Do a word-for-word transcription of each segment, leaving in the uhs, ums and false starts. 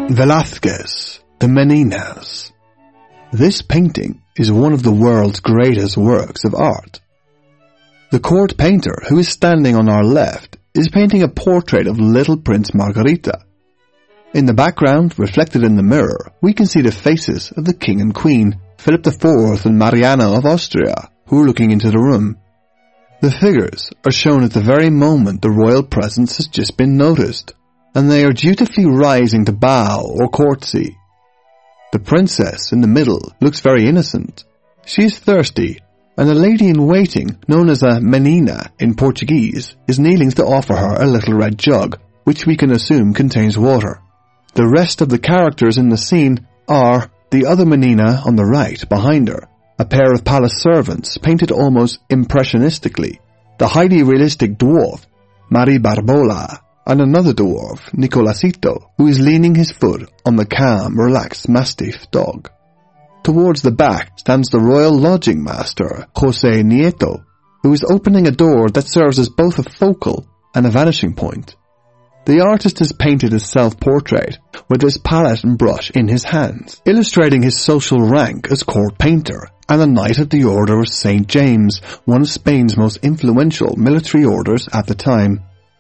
Velázquez, the Meninas. This painting is one of the world's greatest works of art. The court painter who is standing on our left is painting a portrait of little Prince Margarita. In the background, reflected in the mirror, we can see the faces of the King and Queen, Philip the Fourth and Mariana of Austria, who are looking into the room. The figures are shown at the very moment the royal presence has just been noticed, and they are dutifully rising to bow or courtesy. The princess in the middle looks very innocent. She is thirsty, and a lady in waiting, known as a menina in Portuguese, is kneeling to offer her a little red jug, which we can assume contains water. The rest of the characters in the scene are the other menina on the right behind her, a pair of palace servants painted almost impressionistically, the highly realistic dwarf, Mari Barbola, and another dwarf, Nicolasito, who is leaning his foot on the calm, relaxed mastiff dog. Towards the back stands the royal lodging master, José Nieto, who is opening a door that serves as both a focal and a vanishing point. The artist is painted as self-portrait, with his palette and brush in his hands, illustrating his social rank as court painter and a Knight of the Order of Saint James, one of Spain's most influential military orders at the time.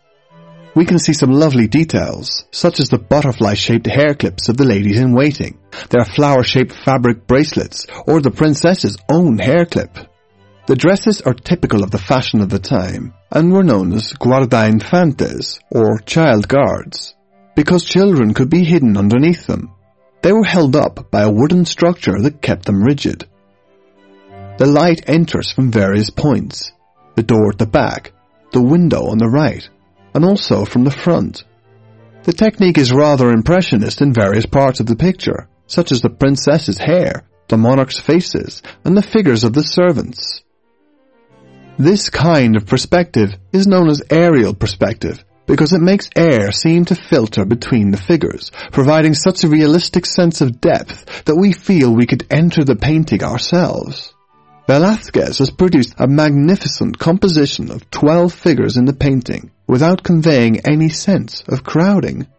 We can see some lovely details, such as the butterfly-shaped hair clips of the ladies in waiting, their flower-shaped fabric bracelets, or the princess's own hair clip. The dresses are typical of the fashion of the time, and were known as guarda-infantes, or child guards, because children could be hidden underneath them. They were held up by a wooden structure that kept them rigid. The light enters from various points, the door at the back, the window on the right, and also from the front. The technique is rather impressionist in various parts of the picture, such as the princess's hair, the monarch's faces, and the figures of the servants. This kind of perspective is known as aerial perspective because it makes air seem to filter between the figures, providing such a realistic sense of depth that we feel we could enter the painting ourselves. Velázquez has produced a magnificent composition of twelve figures in the painting without conveying any sense of crowding.